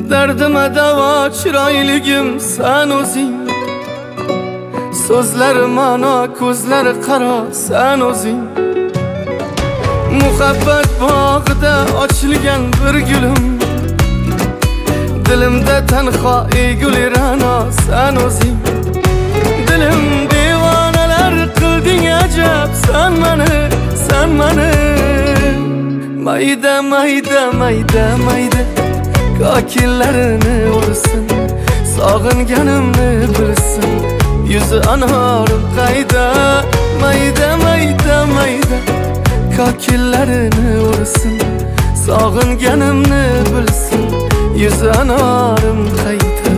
Dardime davo chiroyligim sen o'zing. So'zlari ma'no, ko'zlari qaro sen o'zing. Muhabbat bog'ida ochilgan bir gulim, dilimda tanho eguli ra'no sen o'zing. Dilim devonalar qilding ajab sen mani. Mayda mayda mayda mayda kokillarini ursin, sog'inganimni bilsin. Yüzü anarım qayda, mayda mayda mayda kokillarini ursin, sog'inganimni bilsin. Yüzü anarım qayda.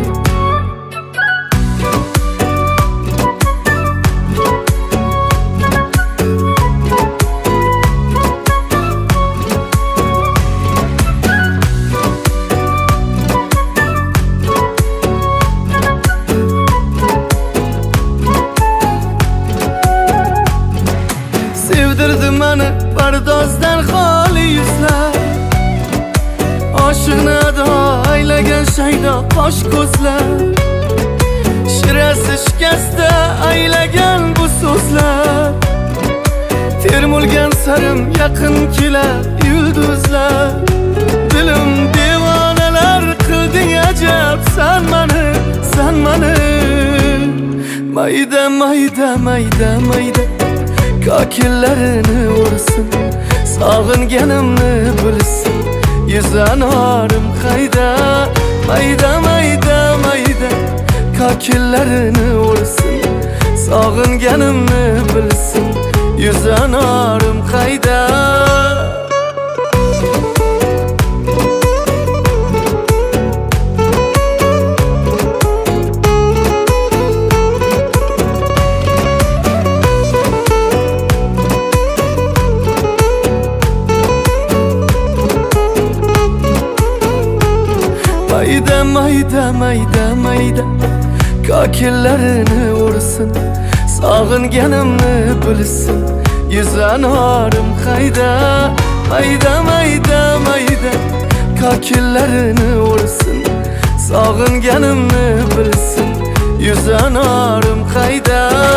Sevdirdi meni pardozdan xoli yuzlar, oshiqni ado aylagan shaydo qosh ko'zlar. Shirasi shikasta aylagan bu so'zlar, termulgan sarim yaqin kelar yulduzlar. Dilim devonalar qilding ajab sen mani. Mayda mayda mayda mayda kokillarini ursin, sog'inganimni bilsin. Yüzü anarım qayda, mayda mayda mayda kokillarini ursin, sog'inganimni bilsin. Yüzü anarım qayda. Mayda mayda mayda mayda kokillarini ursin, sog'inganimni bilsin. Yüzü anarım qayda, mayda mayda mayda kokillarini ursin, sog'inganimni bilsin. Yüzü anarım qayda.